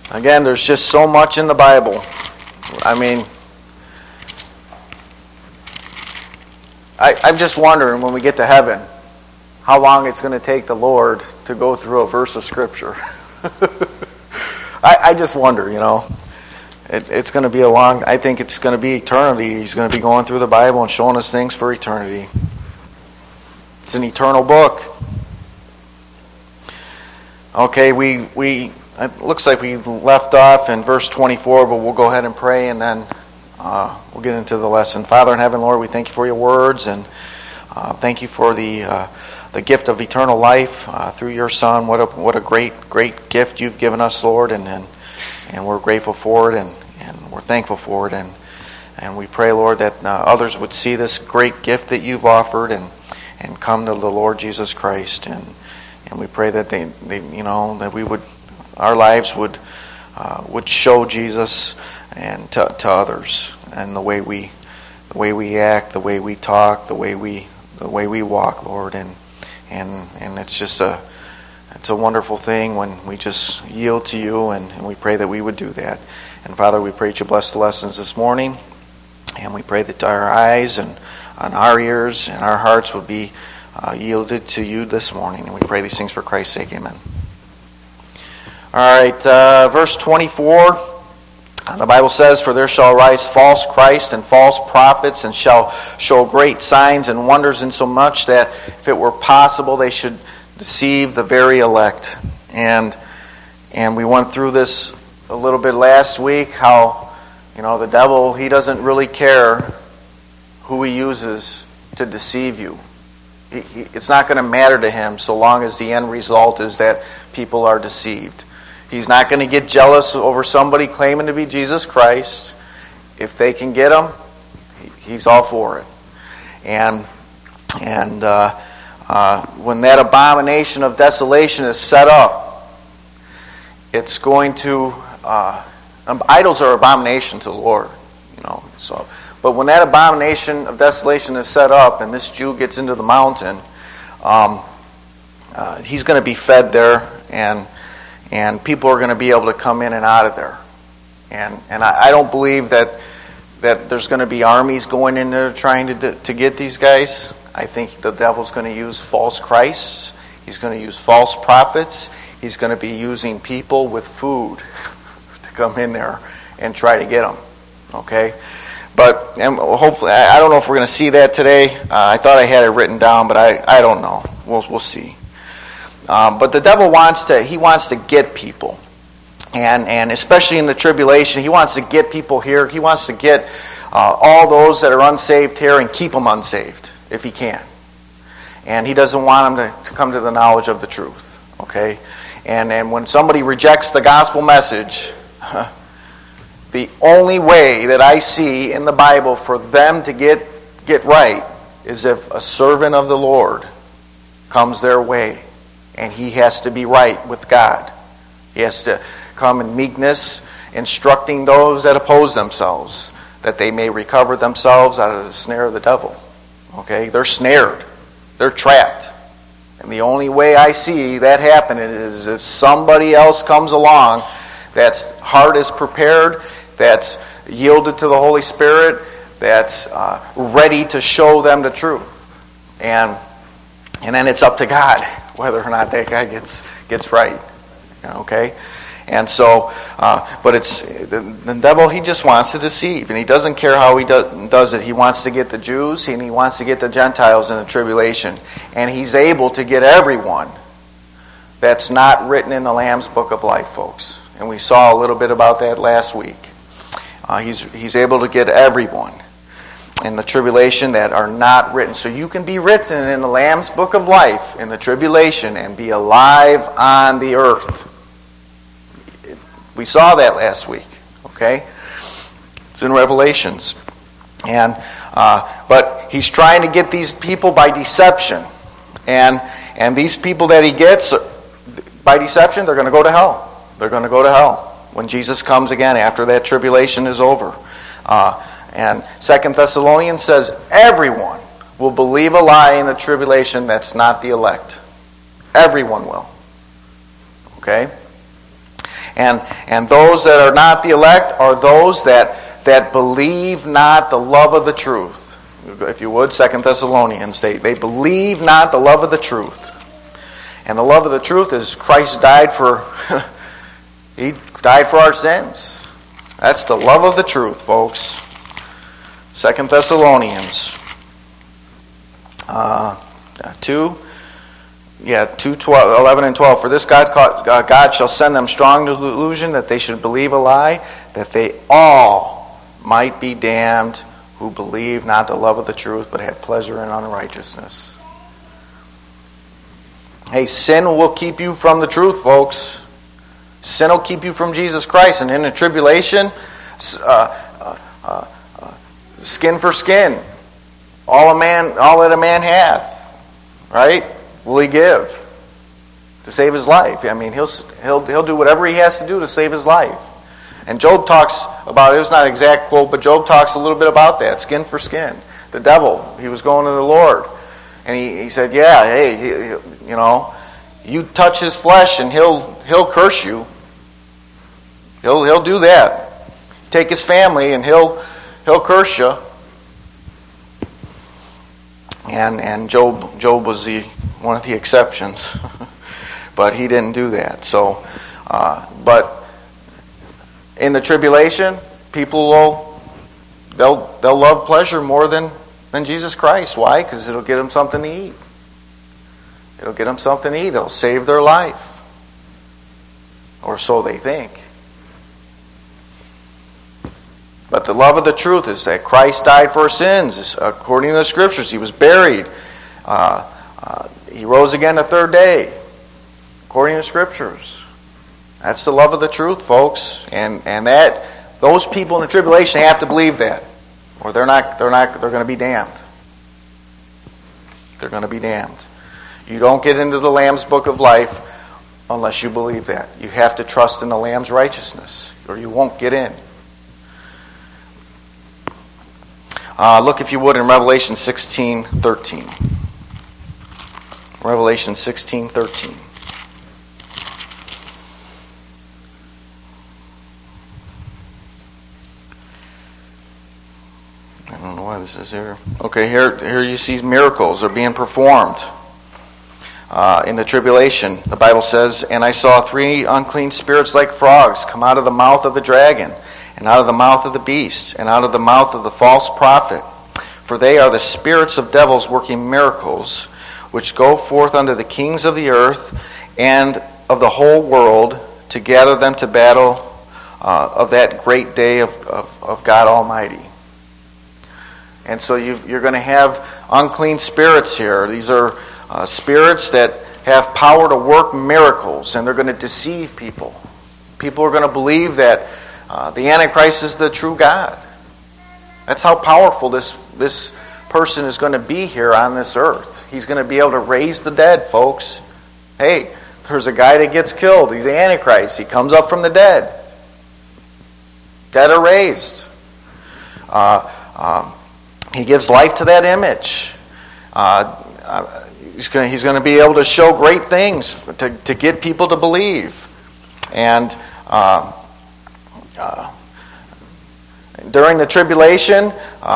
Again, there's just so much in the Bible. I mean, I'm just wondering when we get to heaven, how long it's going to take the Lord to go through a verse of Scripture. I just wonder, It's going to be I think it's going to be eternity. He's going to be going through the Bible and showing us things for eternity. It's an eternal book. Okay, it looks like we left off in verse 24, but we'll go ahead and pray and then we'll get into the lesson. Father in heaven, Lord, we thank you for your words and thank you for the gift of eternal life through your Son. What a great gift you've given us, Lord, and we're grateful for it and we're thankful for it. And we pray, Lord, that others would see this great gift that you've offered and come to the Lord Jesus Christ. And we pray that they that we would, our lives would show Jesus and to others, and the way we act, the way we talk, the way we walk, Lord, and it's just it's a wonderful thing when we just yield to you, and we pray that we would do that. And Father, we pray that you bless the lessons this morning, and we pray that our eyes and our ears and our hearts would be yielded to you this morning. And we pray these things for Christ's sake. Amen. All right, verse 24. The Bible says, "For there shall arise false Christ and false prophets, and shall show great signs and wonders, insomuch that if it were possible they should deceive the very elect." And we went through this a little bit last week, how the devil, he doesn't really care who he uses to deceive you. It's not going to matter to him so long as the end result is that people are deceived. He's not going to get jealous over somebody claiming to be Jesus Christ. If they can get him, he's all for it. And when that abomination of desolation is set up, it's going to idols are abomination to the Lord, So, but when that abomination of desolation is set up, and this Jew gets into the mountain, he's going to be fed there, and people are going to be able to come in and out of there. And I don't believe that there's going to be armies going in there trying to get these guys. I think the devil's going to use false Christs. He's going to use false prophets. He's going to be using people with food to come in there and try to get them. Okay? But hopefully, I don't know if we're going to see that today. I thought I had it written down, but I don't know. We'll see. But the devil wants to get people. And especially in the tribulation, he wants to get people here. He wants to get all those that are unsaved here and keep them unsaved, if he can. And he doesn't want them to come to the knowledge of the truth. Okay? And when somebody rejects the gospel message, the only way that I see in the Bible for them to get right is if a servant of the Lord comes their way, and he has to be right with God. He has to come in meekness, instructing those that oppose themselves, that they may recover themselves out of the snare of the devil. Okay? They're snared. They're trapped. And the only way I see that happen is if somebody else comes along that's heart is prepared, that's yielded to the Holy Spirit, that's ready to show them the truth. And then it's up to God whether or not that guy gets right. Okay? And so, but it's the devil, he just wants to deceive, and he doesn't care how he does it. He wants to get the Jews, and he wants to get the Gentiles in the tribulation. And he's able to get everyone that's not written in the Lamb's Book of Life, folks. And we saw a little bit about that last week. He's able to get everyone in the tribulation that are not written. So you can be written in the Lamb's Book of Life in the tribulation and be alive on the earth. We saw that last week. Okay? It's in Revelations. And but he's trying to get these people by deception. And these people that he gets by deception, they're going to go to hell. They're going to go to hell when Jesus comes again after that tribulation is over. And 2 Thessalonians says everyone will believe a lie in the tribulation that's not the elect. Everyone will. Okay? And those that are not the elect are those that believe not the love of the truth. If you would, 2 Thessalonians, they believe not the love of the truth. And the love of the truth is Christ died for He died for our sins. That's the love of the truth, folks. 2 Thessalonians 11 and 12. For this God shall send them strong delusion that they should believe a lie, that they all might be damned who believe not the love of the truth, but had pleasure in unrighteousness. Hey, sin will keep you from the truth, folks. Sin will keep you from Jesus Christ. And in the tribulation, skin for skin. All that a man hath, right, will he give to save his life. I mean, he'll do whatever he has to do to save his life. And Job talks about it. It's not an exact quote, but Job talks a little bit about that, skin for skin. The devil, he was going to the Lord, and he said, "Yeah, hey, you touch his flesh, and he'll curse you. He'll do that. Take his family, and he'll curse you." And Job was one of the exceptions, but he didn't do that. So, but in the tribulation, people they'll love pleasure more than Jesus Christ. Why? Because it'll get them something to eat. It'll get them something to eat. It'll save their life, or so they think. But the love of the truth is that Christ died for our sins. According to the Scriptures, He was buried. He rose again the third day. According to the Scriptures. That's the love of the truth, folks. And that those people in the tribulation have to believe that. Or they're going to be damned. They're going to be damned. You don't get into the Lamb's book of life unless you believe that. You have to trust in the Lamb's righteousness, or you won't get in. Look, if you would, in Revelation 16:13. Revelation 16:13. I don't know why this is here. Okay, here you see miracles are being performed. In the tribulation, the Bible says, "And I saw 3 unclean spirits like frogs come out of the mouth of the dragon, and out of the mouth of the beast, and out of the mouth of the false prophet. For they are the spirits of devils working miracles, which go forth unto the kings of the earth and of the whole world, to gather them to battle of that great day of God Almighty." And so you're going to have unclean spirits here. These are spirits that have power to work miracles, and they're going to deceive people. People are going to believe that the Antichrist is the true God. That's how powerful this person is going to be here on this earth. He's going to be able to raise the dead, folks. Hey, there's a guy that gets killed. He's the Antichrist. He comes up from the dead. Dead are raised. He gives life to that image. He's going to be able to show great things to get people to believe. And during the tribulation,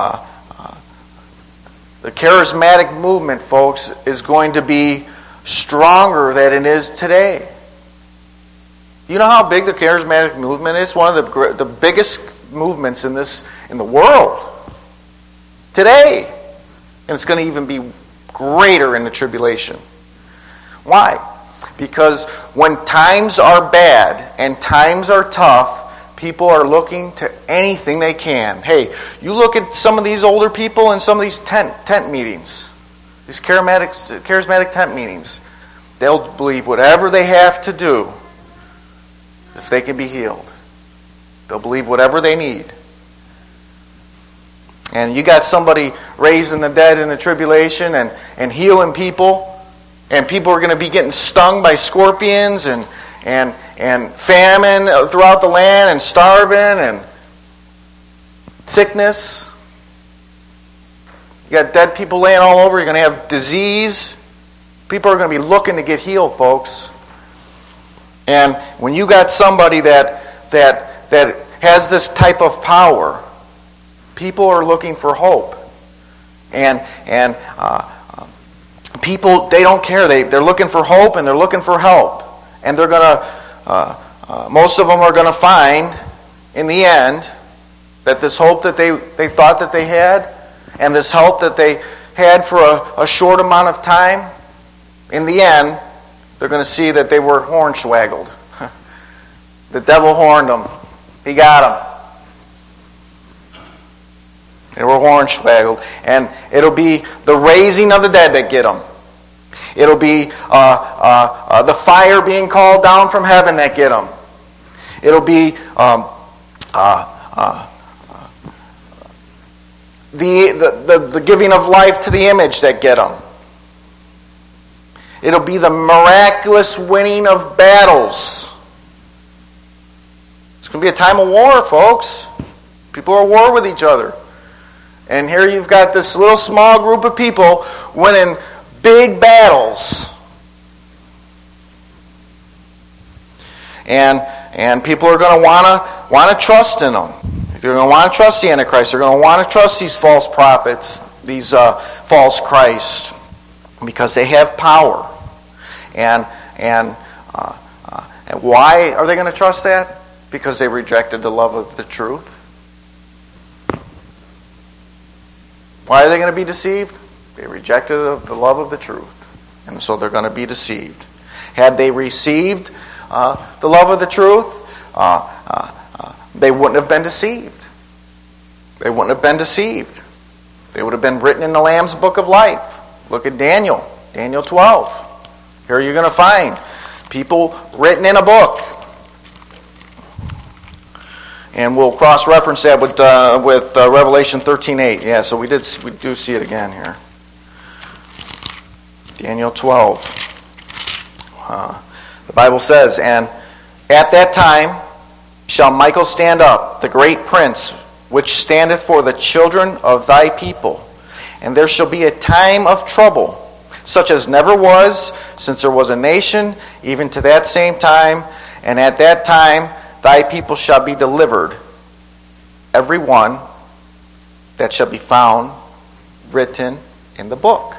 the charismatic movement, folks, is going to be stronger than it is today. You know how big the charismatic movement is? One of the biggest movements in the world today. And it's going to even be greater in the tribulation. Why? Because when times are bad and times are tough, people are looking to anything they can. Hey, you look at some of these older people in some of these tent meetings, these charismatic tent meetings. They'll believe whatever they have to do if they can be healed. They'll believe whatever they need. And you got somebody raising the dead in the tribulation and healing people, and people are going to be getting stung by scorpions and famine throughout the land and starving and sickness. You got dead people laying all over. You're going to have disease. People are going to be looking to get healed, folks. And when you got somebody that has this type of power, people are looking for hope. And people, they don't care. They're looking for hope and they're looking for help. And they're going to, most of them are going to find, in the end, that this hope that they thought that they had, and this help that they had for a short amount of time, in the end, they're going to see that they were hornswaggled. The devil horned them. He got them. They were hornswaggled. And it'll be the raising of the dead that get them. It'll be the fire being called down from heaven that get them. It'll be the giving of life to the image that get them. It'll be the miraculous winning of battles. It's going to be a time of war, folks. People are at war with each other. And here you've got this little small group of people winning big battles. And people are going to want to trust in them. They're going to want to trust the Antichrist. They're going to want to trust these false prophets, these false Christs, because they have power. And why are they going to trust that? Because they rejected the love of the truth. Why are they going to be deceived? They rejected the love of the truth. And so they're going to be deceived. Had they received the love of the truth, they wouldn't have been deceived. They wouldn't have been deceived. They would have been written in the Lamb's Book of Life. Look at Daniel 12. Here you're going to find people written in a book. And we'll cross-reference that with Revelation 13:8. Yeah, so we do see it again here. Daniel 12. The Bible says, "And at that time shall Michael stand up, the great prince, which standeth for the children of thy people. And there shall be a time of trouble, such as never was, since there was a nation, even to that same time. And at that time thy people shall be delivered, every one that shall be found written in the book."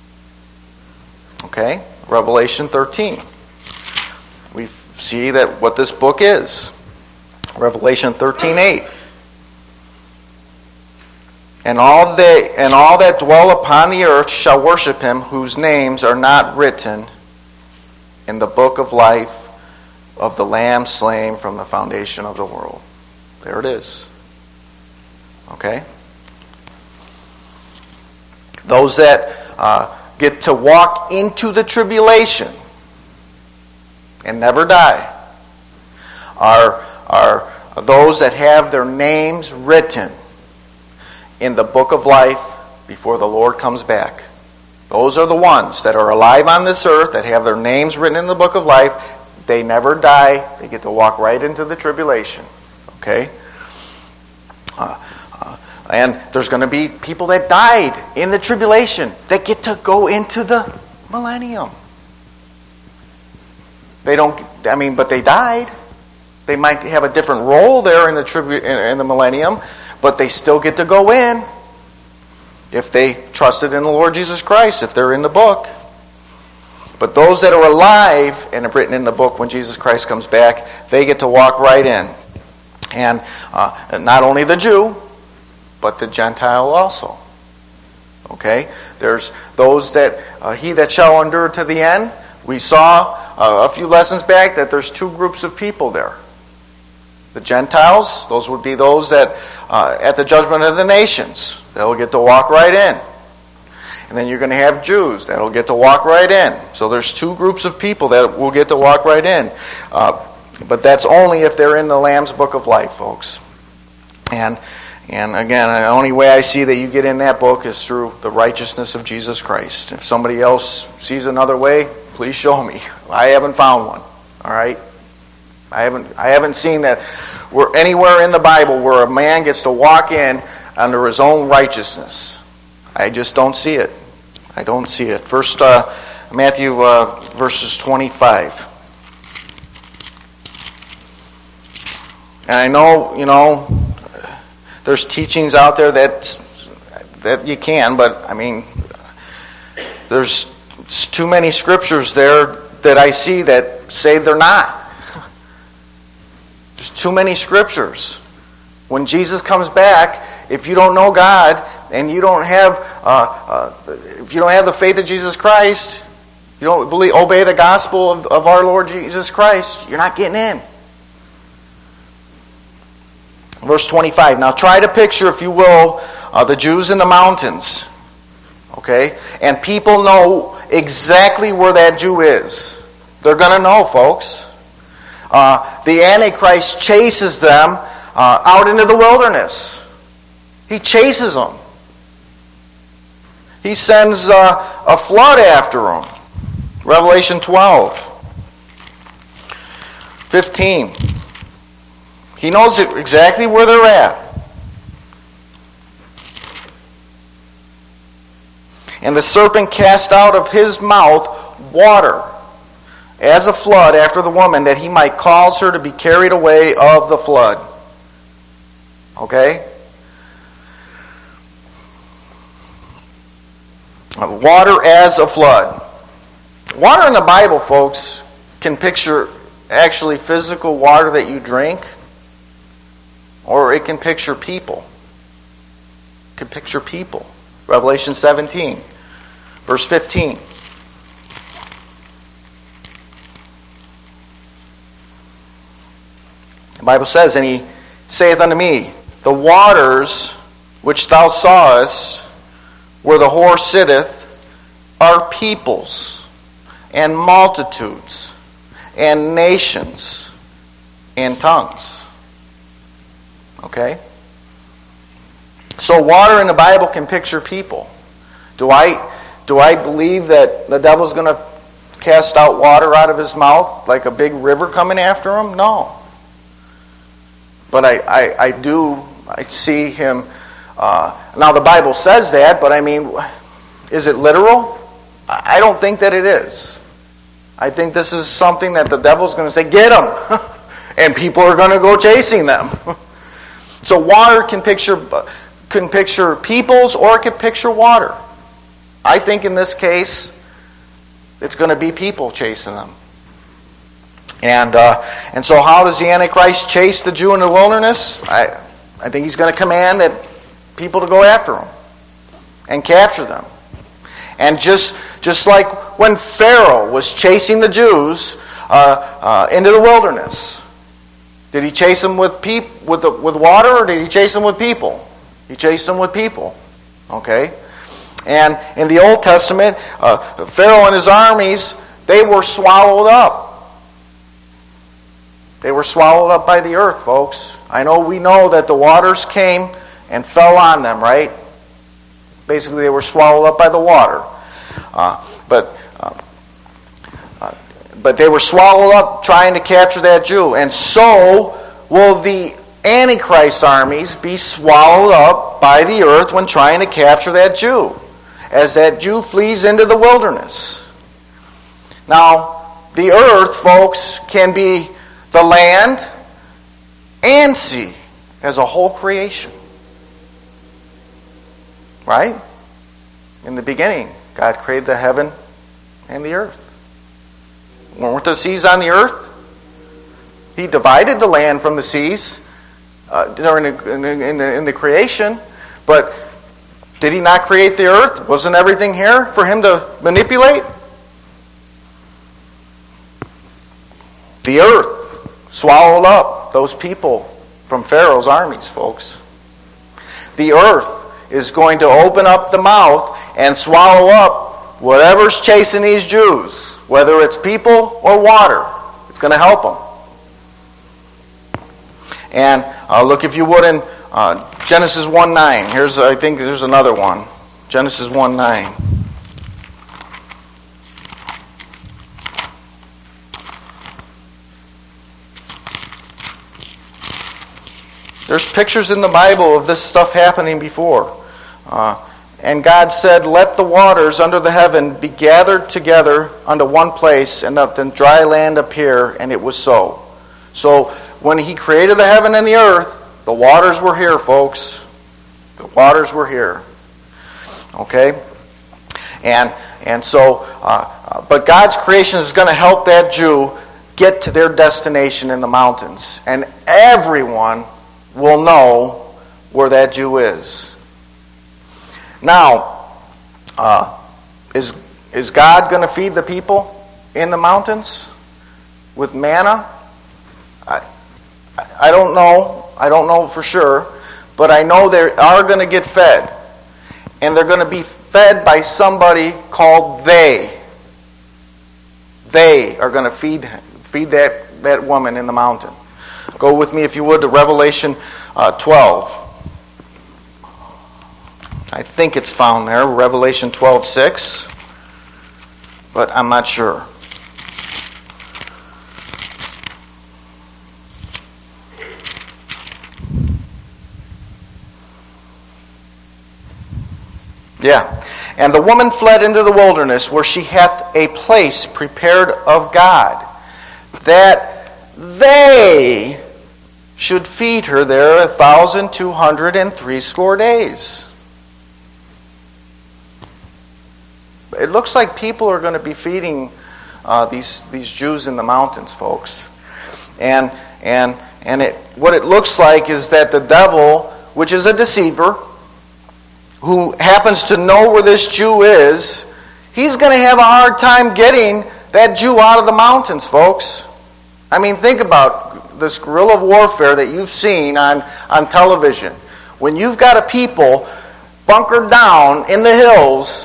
Okay? Revelation 13. We see that what this book is. Revelation 13:8. And all that dwell upon the earth shall worship him, whose names are not written in the book of life of the Lamb slain from the foundation of the world. There it is. Okay? Those that get to walk into the tribulation and never die are those that have their names written in the book of life before the Lord comes back. Those are the ones that are alive on this earth, that have their names written in the book of life. They never die. They get to walk right into the tribulation. Okay? And there's going to be people that died in the tribulation that get to go into the millennium. But they died. They might have a different role there in the millennium, but they still get to go in if they trusted in the Lord Jesus Christ, if they're in the book. But those that are alive and have written in the book when Jesus Christ comes back, they get to walk right in. And not only the Jew, but the Gentile also. Okay? There's those that, he that shall endure to the end. We saw a few lessons back that there's two groups of people there. The Gentiles, those would be those that at the judgment of the nations, they'll get to walk right in. And then you're going to have Jews that'll get to walk right in. So there's two groups of people that will get to walk right in. But that's only if they're in the Lamb's Book of Life, folks. And again, the only way I see that you get in that book is through the righteousness of Jesus Christ. If somebody else sees another way, please show me. I haven't found one. All right? I haven't seen that anywhere in the Bible where a man gets to walk in under his own righteousness. I just don't see it. I don't see it. First, Matthew verses 25. And I know, there's teachings out there that you can, but I mean, there's too many scriptures there that I see that say they're not. There's too many scriptures. When Jesus comes back, if you don't know God and you don't have, if you don't have the faith of Jesus Christ, you don't obey the gospel of our Lord Jesus Christ, you're not getting in. Verse 25. Now try to picture, if you will, the Jews in the mountains. Okay? And people know exactly where that Jew is. They're going to know, folks. The Antichrist chases them out into the wilderness. He chases them. He sends a flood after them. Revelation 12:15. He knows exactly where they're at. And the serpent cast out of his mouth water as a flood after the woman, that he might cause her to be carried away of the flood. Okay? Water as a flood. Water in the Bible, folks, can picture actually physical water that you drink, or it can picture people. It can picture people. Revelation 17, verse 15. The Bible says, and he saith unto me, the waters which thou sawest, where the whore sitteth, are peoples, and multitudes, and nations, and tongues. Okay? So water in the Bible can picture people. Do I believe that the devil's going to cast out water out of his mouth like a big river coming after him? No. But I see him. Now the Bible says that, but I mean, is it literal? I don't think that it is. I think this is something that the devil's going to say, get them! And people are going to go chasing them. So water can picture peoples, or it can picture water. I think in this case, it's going to be people chasing them. And so how does the Antichrist chase the Jew in the wilderness? I think he's going to command that people to go after him and capture them. And just like when Pharaoh was chasing the Jews into the wilderness, did he chase them with water, or did he chase them with people? He chased them with people. Okay? And in the Old Testament, Pharaoh and his armies, they were swallowed up. They were swallowed up by the earth, folks. We know that the waters came and fell on them, right? Basically, they were swallowed up by the water. But they were swallowed up trying to capture that Jew. And so will the Antichrist armies be swallowed up by the earth when trying to capture that Jew, as that Jew flees into the wilderness. Now, the earth, folks, can be the land and sea as a whole creation. Right? In the beginning, God created the heaven and the earth. Weren't the seas on the earth? He divided the land from the seas during in the creation. But did he not create the earth? Wasn't everything here for him to manipulate? The earth swallowed up those people from Pharaoh's armies, folks. The earth is going to open up the mouth and swallow up whatever's chasing these Jews, whether it's people or water. It's going to help them. And look, if you would, in Genesis 1:9. I think there's another one. Genesis 1:9. There's pictures in the Bible of this stuff happening before. And God said, let the waters under the heaven be gathered together unto one place, and let the dry land appear, and it was so. So when He created the heaven and the earth, the waters were here, folks. The waters were here. Okay? And so, but God's creation is going to help that Jew get to their destination in the mountains. And everyone will know where that Jew is. Now, is God going to feed the people in the mountains with manna? I don't know. I don't know for sure. But I know they are going to get fed. And they're going to be fed by somebody called they. They are going to feed that woman in the mountain. Go with me, if you would, to Revelation 12. I think it's found there, Revelation 12:6. But I'm not sure. Yeah. And the woman fled into the wilderness, where she hath a place prepared of God, that they should feed her there 1,260 days. It looks like people are going to be feeding these Jews in the mountains, folks. And what it looks like is that the devil, which is a deceiver, who happens to know where this Jew is, he's going to have a hard time getting that Jew out of the mountains, folks. I mean, think about this guerrilla warfare that you've seen on television. When you've got a people bunkered down in the hills,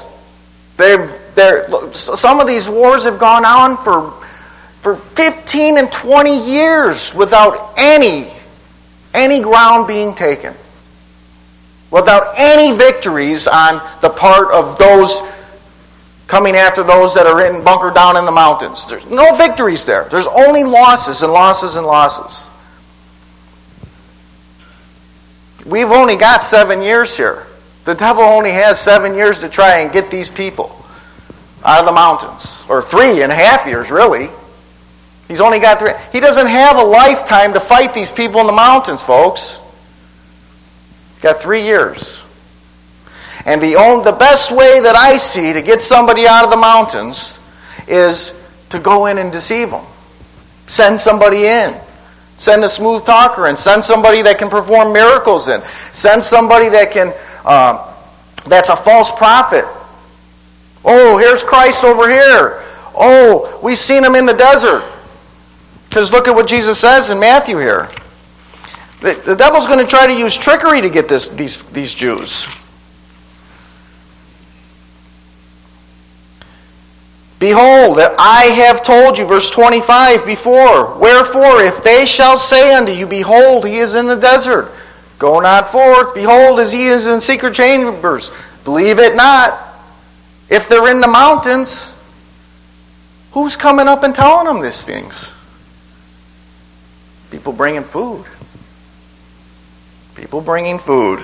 some of these wars have gone on for 15 and 20 years without any ground being taken. Without any victories on the part of those coming after those that are bunkered down in the mountains. There's no victories there. There's only losses and losses and losses. We've only got 7 years here. The devil only has 7 years to try and get these people out of the mountains. Or 3.5 years, really. He's only got 3. He doesn't have a lifetime to fight these people in the mountains, folks. Got 3 years. And the best way that I see to get somebody out of the mountains is to go in and deceive them. Send somebody in. Send a smooth talker in. Send somebody that can perform miracles in. Send somebody that can that's a false prophet. Oh, here's Christ over here. Oh, we've seen him in the desert. Because look at what Jesus says in Matthew here. The devil's going to try to use trickery to get these Jews. Behold, I have told you, verse 25, before. Wherefore, if they shall say unto you, behold, he is in the desert, go not forth. Behold, as he is in secret chambers, believe it not. If they're in the mountains, who's coming up and telling them these things? People bringing food. People bringing food.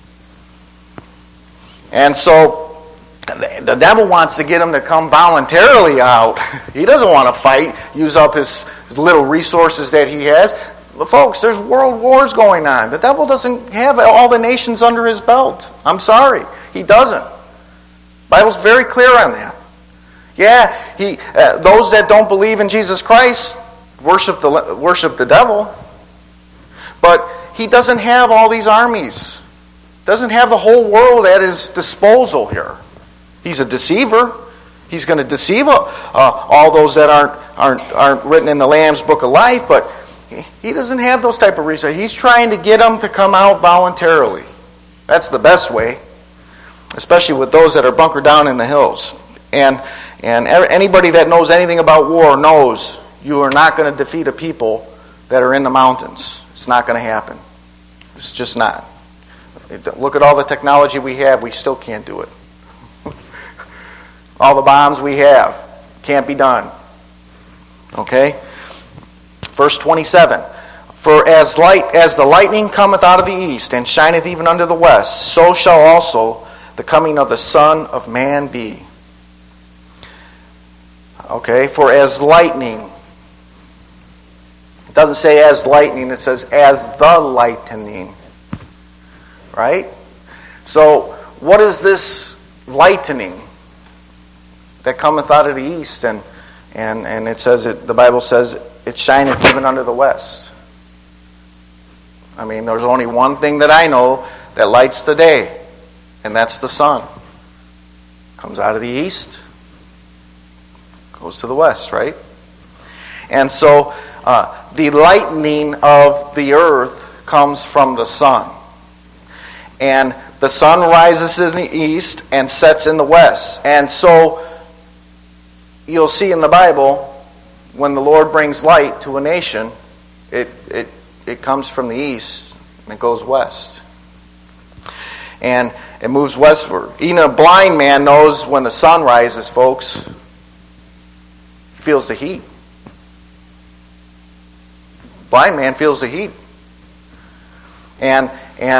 And so the devil wants to get them to come voluntarily out. He doesn't want to fight, use up his little resources that he has. Folks, there's world wars going on. The devil doesn't have all the nations under his belt. I'm sorry. He doesn't. The Bible's very clear on that. Yeah, those that don't believe in Jesus Christ worship the devil. But he doesn't have all these armies. Doesn't have the whole world at his disposal here. He's a deceiver. He's going to deceive all those that aren't written in the Lamb's Book of Life, but he doesn't have those type of reasons. He's trying to get them to come out voluntarily. That's the best way, especially with those that are bunkered down in the hills. And anybody that knows anything about war knows you are not going to defeat a people that are in the mountains. It's not going to happen. It's just not. Look at all the technology we have. We still can't do it. All the bombs we have. Can't be done. Okay? Verse 27. For as the lightning cometh out of the east, and shineth even unto the west, so shall also the coming of the Son of Man be. Okay? For as lightning. It doesn't say as lightning, it says as the lightning. Right? So, what is this lightning that cometh out of the east? And it says, the Bible says, it shineth even unto the west. I mean, there's only one thing that I know that lights the day, and that's the sun. Comes out of the east, goes to the west, right? And so, the lightning of the earth comes from the sun. And the sun rises in the east and sets in the west. And so, you'll see in the Bible, when the Lord brings light to a nation, it comes from the east and it goes west. And it moves westward. Even a blind man knows when the sun rises, folks. He feels the heat. Blind man feels the heat. And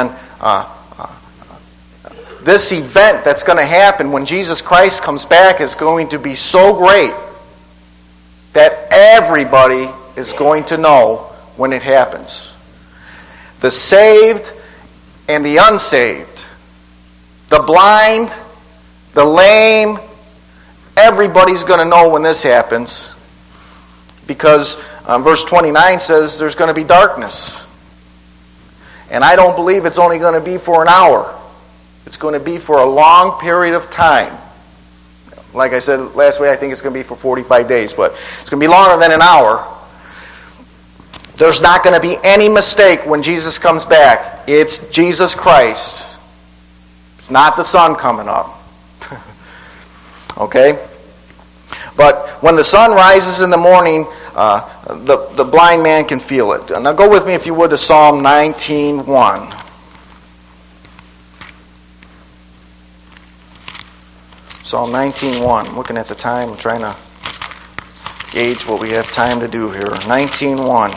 this event that's going to happen when Jesus Christ comes back is going to be so great that everybody is going to know when it happens. The saved and the unsaved. The blind, the lame, everybody's going to know when this happens. Because verse 29 says there's going to be darkness. And I don't believe it's only going to be for an hour. It's going to be for a long period of time. Like I said last week, I think it's going to be for 45 days, but it's going to be longer than an hour. There's not going to be any mistake when Jesus comes back. It's Jesus Christ. It's not the sun coming up. Okay? But when the sun rises in the morning, the blind man can feel it. Now go with me, if you would, to Psalm 19:1. Psalm 19:1. I'm looking at the time. I'm trying to gauge what we have time to do here. 19:1.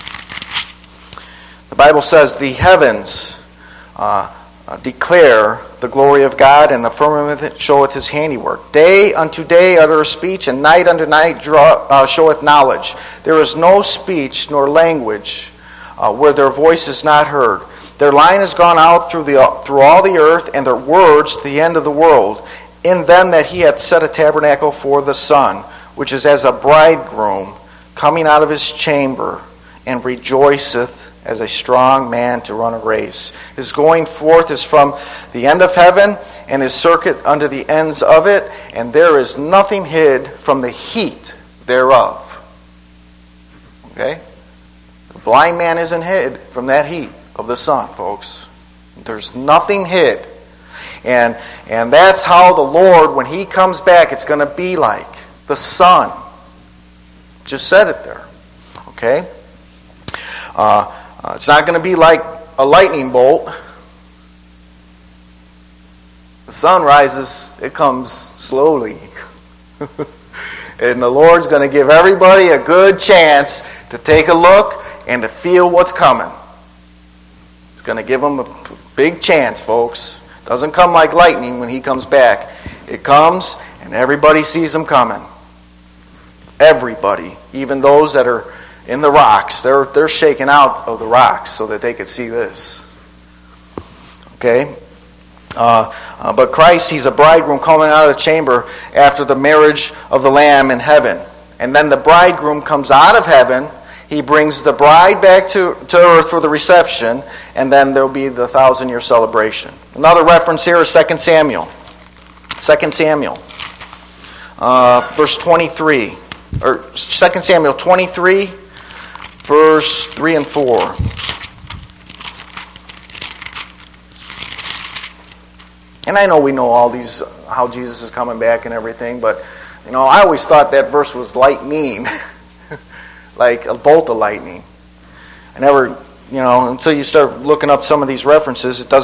The Bible says, the heavens declare the glory of God, and the firmament showeth his handiwork. Day unto day uttereth speech, and night unto night showeth knowledge. There is no speech nor language where their voice is not heard. Their line is gone out through all the earth, and their words to the end of the world. In them that he hath set a tabernacle for the sun, which is as a bridegroom coming out of his chamber, and rejoiceth as a strong man to run a race. His going forth is from the end of heaven, and his circuit unto the ends of it, and there is nothing hid from the heat thereof. Okay? The blind man isn't hid from that heat of the sun, folks. There's nothing hid. And that's how the Lord, when he comes back, it's going to be like the sun. Just said it there. Okay? It's not going to be like a lightning bolt. The sun rises, it comes slowly. And the Lord's going to give everybody a good chance to take a look and to feel what's coming. It's going to give them a big chance, folks. It doesn't come like lightning when he comes back. It comes and everybody sees him coming. Everybody, even those that are in the rocks, they're shaken out of the rocks so that they could see this. Okay? But Christ, he's a bridegroom coming out of the chamber after the marriage of the Lamb in heaven. And then the bridegroom comes out of heaven. He brings the bride back to earth for the reception. And then there'll be the 1,000-year celebration. Another reference here is 2 Samuel. 2 Samuel. Verse 23. Or 2 Samuel 23, verse 3 and 4. And I know we know all these, how Jesus is coming back and everything, but, I always thought that verse was lightning. Like a bolt of lightning. I never, until you start looking up some of these references, it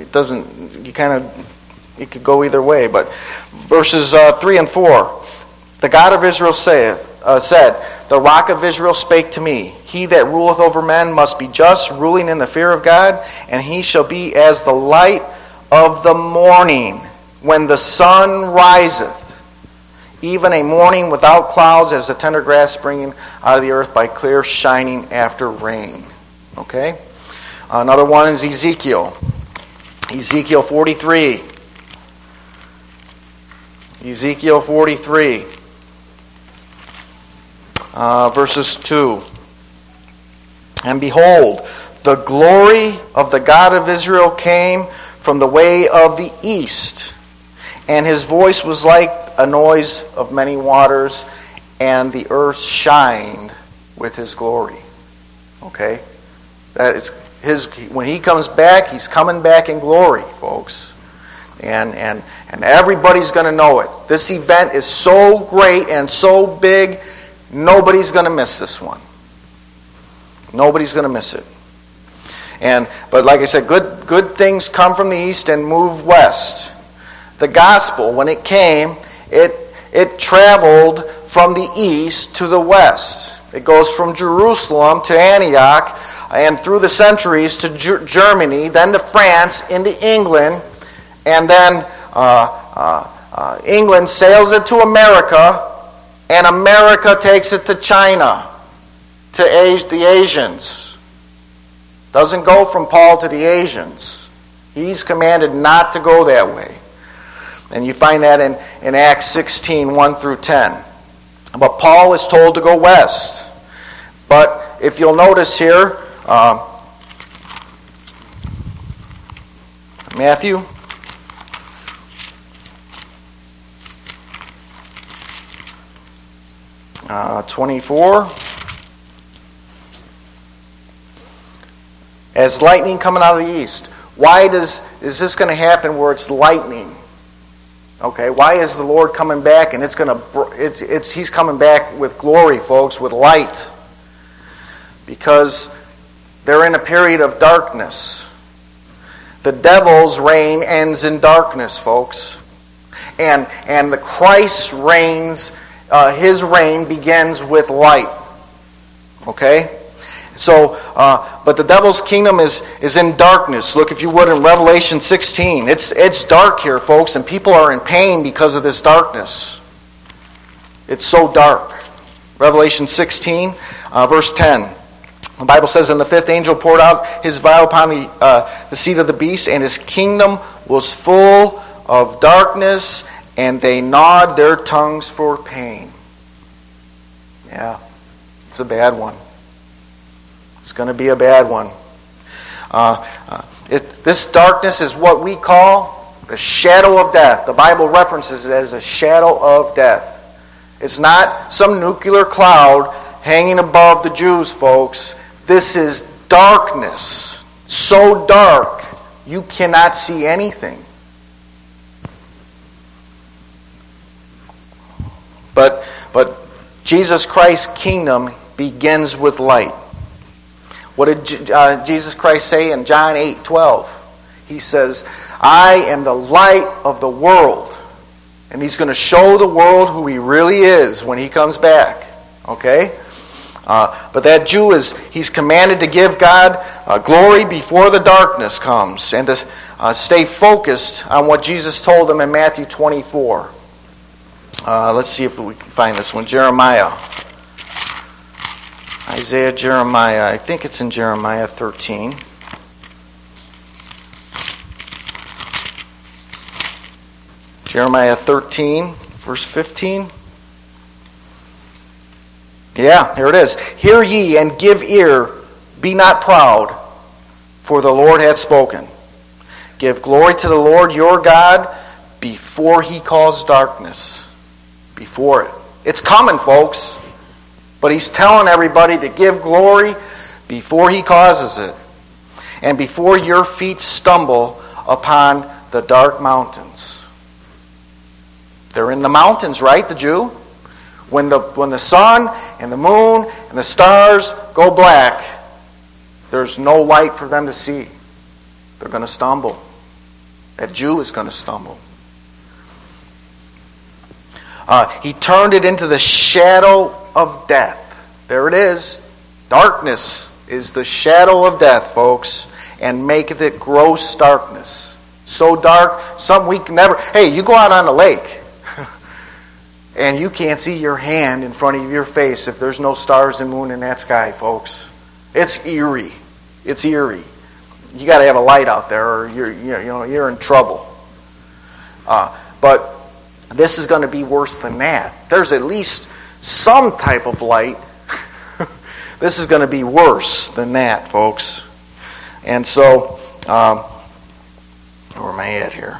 could go either way. But verses 3 and 4, the God of Israel said, the rock of Israel spake to me, he that ruleth over men must be just, ruling in the fear of God, and he shall be as the light of the morning when the sun riseth. even a morning without clouds, as the tender grass springing out of the earth by clear shining after rain. Okay? Another one is Ezekiel. Ezekiel 43. Ezekiel 43. Verses 2. And behold, the glory of the God of Israel came from the way of the east, and his voice was like a noise of many waters, and the earth shined with his glory. Okay? That is when he comes back, he's coming back in glory, folks. And everybody's going to know it. This event is so great and so big, nobody's going to miss this one. Nobody's going to miss it. But like I said, good things come from the east and move west. The gospel, when it came, it traveled from the east to the west. It goes from Jerusalem to Antioch, and through the centuries to Germany, then to France, into England, and then England sails it to America, and America takes it to China, to the Asians. Doesn't go from Paul to the Asians. He's commanded not to go that way. And you find that in Acts 16, 1 through 10. But Paul is told to go west. But if you'll notice here, Matthew 24. As lightning coming out of the east. Why is this going to happen where it's lightning? Okay, why is the Lord coming back and he's coming back with glory, folks, with light? Because they're in a period of darkness. The devil's reign ends in darkness, folks. And the Christ's reigns, his reign begins with light. Okay? So, but the devil's kingdom is in darkness. Look, if you would, in Revelation 16. It's dark here, folks, and people are in pain because of this darkness. It's so dark. Revelation 16, verse 10. The Bible says, and the fifth angel poured out his vial upon the seat of the beast, and his kingdom was full of darkness, and they gnawed their tongues for pain. Yeah, it's a bad one. It's going to be a bad one. This darkness is what we call the shadow of death. The Bible references it as a shadow of death. It's not some nuclear cloud hanging above the Jews, folks. This is darkness. So dark, you cannot see anything. But Jesus Christ's kingdom begins with light. What did Jesus Christ say in John 8:12? He says, I am the light of the world. And he's going to show the world who he really is when he comes back. Okay? But that Jew he's commanded to give God glory before the darkness comes. And to stay focused on what Jesus told them in Matthew 24. Let's see if we can find this one. Jeremiah. Isaiah, Jeremiah. I think it's in Jeremiah 13. Jeremiah 13, verse 15. Yeah, here it is. Hear ye and give ear, be not proud, for the Lord hath spoken. Give glory to the Lord your God before he calls darkness. Before it. It's coming, folks. But he's telling everybody to give glory before he causes it. And before your feet stumble upon the dark mountains. They're in the mountains, right, the Jew? When the sun and the moon and the stars go black, there's no light for them to see. They're going to stumble. That Jew is going to stumble. He turned it into the shadow of death. There it is. Darkness is the shadow of death, folks, and maketh it gross darkness. So dark, something we can never... Hey, you go out on the lake, And you can't see your hand in front of your face if there's no stars and moon in that sky, folks. It's eerie. It's eerie. You got to have a light out there, or you're in trouble. But this is going to be worse than that. There's at least some type of light. This is going to be worse than that, folks. And so, where am I at here?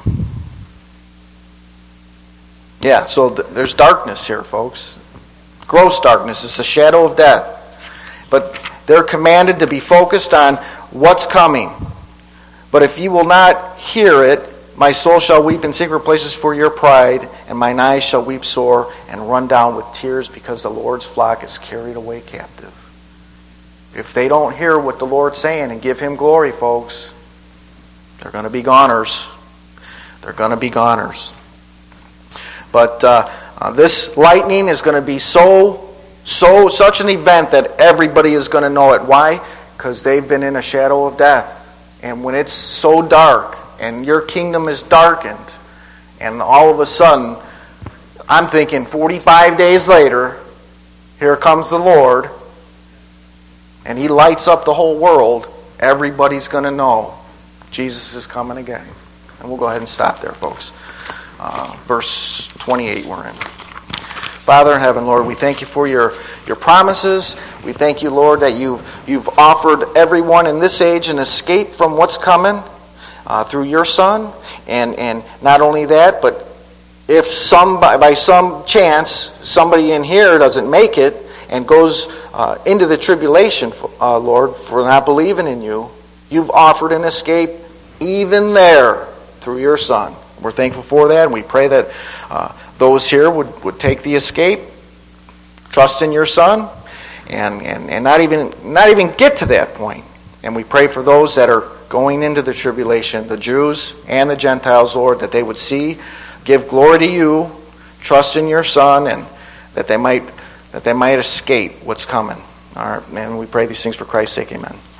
Yeah, so there's darkness here, folks. Gross darkness. It's a shadow of death. But they're commanded to be focused on what's coming. But if you will not hear it, my soul shall weep in secret places for your pride, and mine eyes shall weep sore and run down with tears because the Lord's flock is carried away captive. If they don't hear what the Lord's saying and give Him glory, folks, they're going to be goners. They're going to be goners. But this lightning is going to be such an event that everybody is going to know it. Why? Because they've been in a shadow of death. And when it's so dark and your kingdom is darkened, and all of a sudden, I'm thinking 45 days later, here comes the Lord, and He lights up the whole world, everybody's going to know Jesus is coming again. And we'll go ahead and stop there, folks. Verse 28 we're in. Father in heaven, Lord, we thank you for your promises. We thank you, Lord, that you've offered everyone in this age an escape from what's coming through your Son. And not only that, but if by some chance somebody in here doesn't make it and goes into the tribulation, Lord, for not believing in you, you've offered an escape even there through your Son. We're thankful for that, and we pray that those here would take the escape, trust in your Son, and not even get to that point. And we pray for those that are going into the tribulation, the Jews and the Gentiles, Lord, that they would see, give glory to you, trust in your Son, and that they might escape what's coming. All right, and we pray these things for Christ's sake. Amen.